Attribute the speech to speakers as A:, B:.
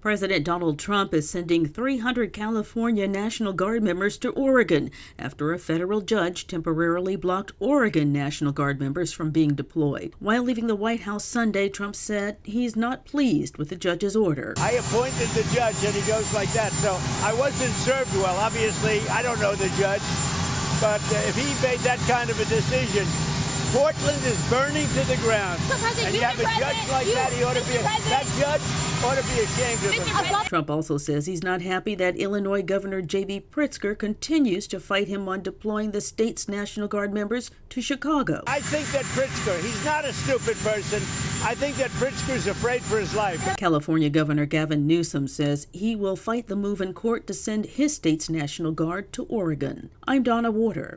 A: President Donald Trump is sending 300 California National Guard members to Oregon after a federal judge temporarily blocked Oregon National Guard members from being deployed. While leaving the White House Sunday, Trump said he's not pleased with the judge's order.
B: I appointed the judge, and he goes like that, so I wasn't served well. Obviously, I don't know the judge, but if he made that kind of a decision, Portland is burning to the ground. And you have a judge like that, that judge ought to be ashamed of him.
A: Trump also says he's not happy that Illinois Governor J.B. Pritzker continues to fight him on deploying the state's National Guard members to Chicago.
B: I think that Pritzker, he's not a stupid person. I think that Pritzker's afraid for his life.
A: California Governor Gavin Newsom says he will fight the move in court to send his state's National Guard to Oregon. I'm Donna Warder.